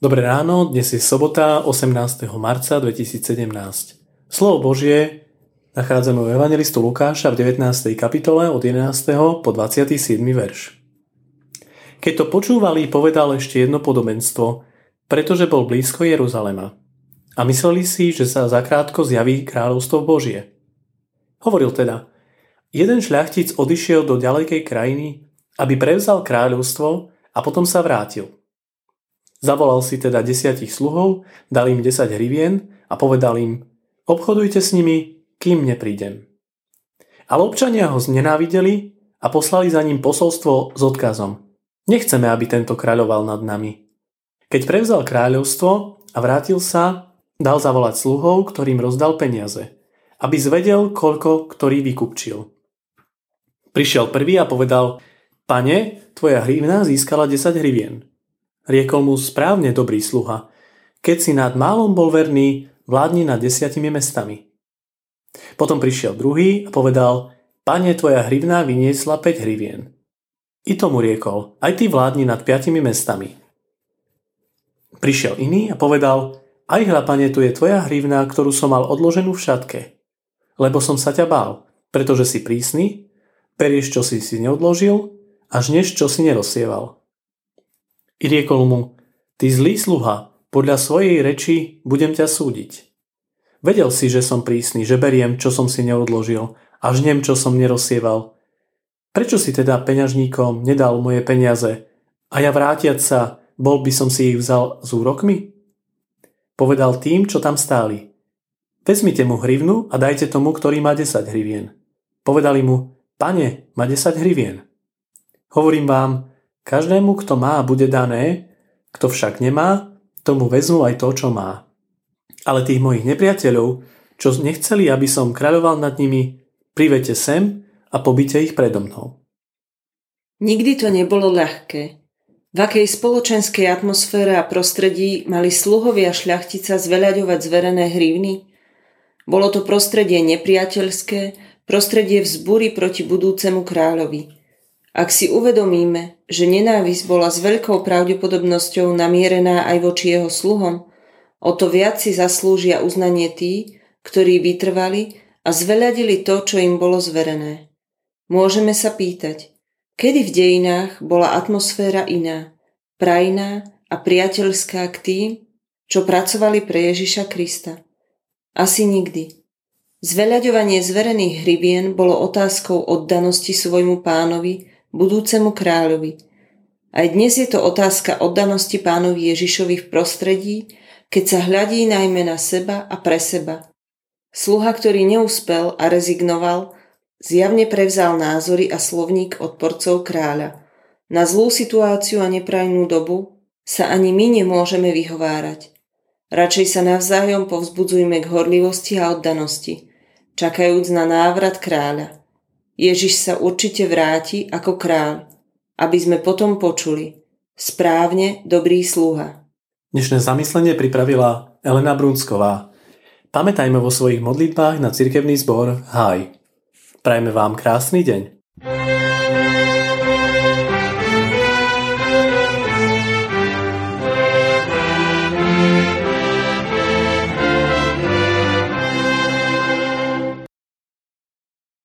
Dobré ráno, dnes je sobota 18. marca 2017. Slovo Božie nachádzame v Evangelistu Lukáša v 19. kapitole od 11. po 27. verš. Keď to počúvali, povedal ešte jedno podobenstvo, pretože bol blízko Jeruzalema. A mysleli si, že sa zakrátko zjaví kráľovstvo Božie. Hovoril teda, jeden šľachtic odišiel do ďalekej krajiny, aby prevzal kráľovstvo a potom sa vrátil. Zavolal si teda 10 sluhov, dal im 10 hrivien a povedal im, obchodujte s nimi, kým neprídem. Ale občania ho znenávideli a poslali za ním posolstvo s odkazom. Nechceme, aby tento kráľoval nad nami. Keď prevzal kráľovstvo a vrátil sa, dal zavolať sluhov, ktorým rozdal peniaze, aby zvedel, koľko ktorý vykupčil. Prišiel prvý a povedal, pane, tvoja hrivna získala 10 hrivien. Riekol mu, správne, dobrý sluha. Keď si nad málom bol verný, vládni nad 10 mestami. Potom prišiel druhý a povedal, pane, tvoja hrivna vyniesla 5 hrivien. I tomu riekol, aj ty vládni nad 5 mestami. Prišiel iný a povedal, aj hľa, pane, tu je tvoja hrivna, ktorú som mal odloženú v šatke. Lebo som sa ťa bál, pretože si prísny, berieš, čo si neodložil, a žneš, čo si nerozsieval. I riekol mu, ty zlý sluha, podľa svojej reči budem ťa súdiť. Vedel si, že som prísny, že beriem, čo som si neodložil a žnem, čo som nerozsieval. Prečo si teda peňažníkom nedal moje peniaze a ja vrátiac sa, bol by som si ich vzal s úrokmi? Povedal tým, čo tam stáli. Vezmite mu hrivnu a dajte tomu, ktorý má 10 hrivien. Povedali mu, pane, má 10 hrivien. Hovorím vám, každému, kto má, bude dané, kto však nemá, tomu vezmu aj to, čo má. Ale tých mojich nepriateľov, čo nechceli, aby som kráľoval nad nimi, privete sem a pobite ich predo mnou. Nikdy to nebolo ľahké. V akej spoločenskej atmosfére a prostredí mali sluhovia šľachtica zveľaďovať zverené hrivny? Bolo to prostredie nepriateľské, prostredie vzbúry proti budúcemu kráľovi. Ak si uvedomíme, že nenávisť bola s veľkou pravdepodobnosťou namierená aj voči jeho sluhom, o to viac si zaslúžia uznanie tí, ktorí vytrvali a zveľadili to, čo im bolo zverené. Môžeme sa pýtať, kedy v dejinách bola atmosféra iná, prajná a priateľská k tým, čo pracovali pre Ježiša Krista? Asi nikdy. Zveľaďovanie zverených hrivien bolo otázkou oddanosti svojmu pánovi, budúcemu kráľovi. Aj dnes je to otázka oddanosti pánovi Ježišovi v prostredí, keď sa hľadí najmä na seba a pre seba. Sluha, ktorý neúspel a rezignoval, zjavne prevzal názory a slovník odporcov kráľa. Na zlú situáciu a neprajnú dobu sa ani my nemôžeme vyhovárať. Radšej sa navzájom povzbudzujme k horlivosti a oddanosti, čakajúc na návrat kráľa. Ježiš sa určite vráti ako kráľ, aby sme potom počuli správne, dobrý sluha. Dnešné zamyslenie pripravila Elena Brunsková. Pamätajme vo svojich modlitbách na cirkevný zbor Háj. Prajme vám krásny deň.